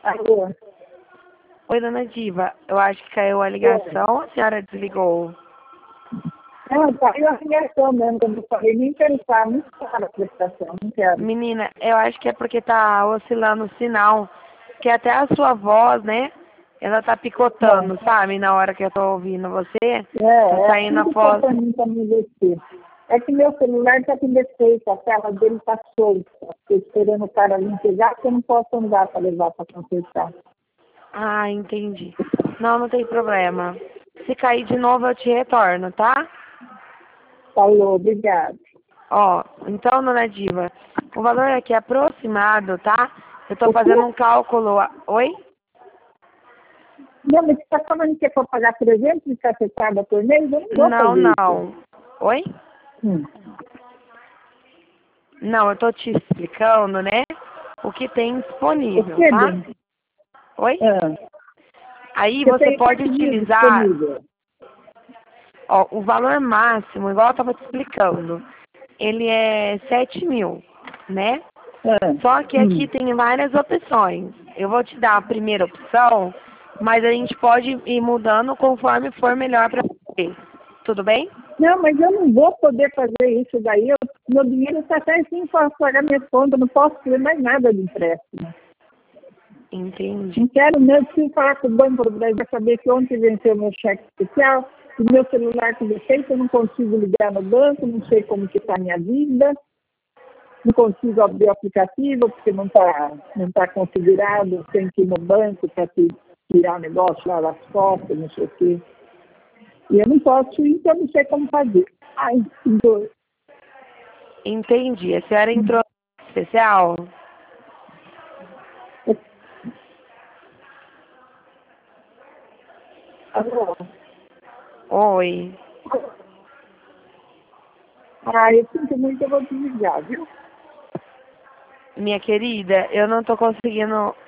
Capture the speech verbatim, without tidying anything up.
Alô? Oi, dona Diva. Eu acho que caiu a ligação, a senhora desligou. Não, caiu a ligação mesmo, quando eu falei, nem pensar, muito clara a prestação, não quero. Menina, eu acho que é porque tá oscilando o sinal, que até a sua voz, né? Ela tá picotando, sabe? Na hora que eu tô ouvindo você, É, tá é saindo a tudo que voz. pra mim pra me investir. É que meu celular tá com defeito, a tela dele tá solta. Estou esperando o cara vir pegar, porque eu não posso andar para levar para consertar. Ah, entendi. Não, não tem problema. Se cair de novo, eu te retorno, tá? Falou, obrigado. Ó, então, dona Diva, o valor aqui é aproximado, tá? Eu tô O quê? fazendo um cálculo. Oi? Não, mas você está falando que é para pagar trezentos e cacetada por mês? Eu não vou Não, fazer isso. não. Oi? Hum. Não, eu tô te explicando, né? O que tem O disponível, quê, tá? bem? Oi? Ah, Aí você você tem pode quantos mil utilizar, disponível? ó, o valor máximo, igual eu tava te explicando, ele é sete mil, né? Ah, Só que aqui hum. tem várias opções. Eu vou te dar a primeira opção, mas a gente pode ir mudando conforme for melhor pra você. Tudo bem? Não, mas eu não vou poder fazer isso daí. Eu, meu dinheiro está até assim para pagar minhas contas. Não posso fazer mais nada de empréstimo. Entendi. Não quero mesmo, preciso falar com o Banco do Brasil para saber que ontem venceu meu cheque especial, o meu celular com defeito, eu não consigo ligar no banco, não sei como que está a minha dívida, não consigo abrir o aplicativo porque não está não tá configurado, tem que ir no banco para tirar o negócio lá das fotos, não sei o quê. E eu não posso ir, então eu não sei como fazer. Ai, que dor. Entendi. A senhora entrou no especial? Alô? Oi. Ah, eu sinto muito, eu vou desligar, viu? Minha querida, eu não tô conseguindo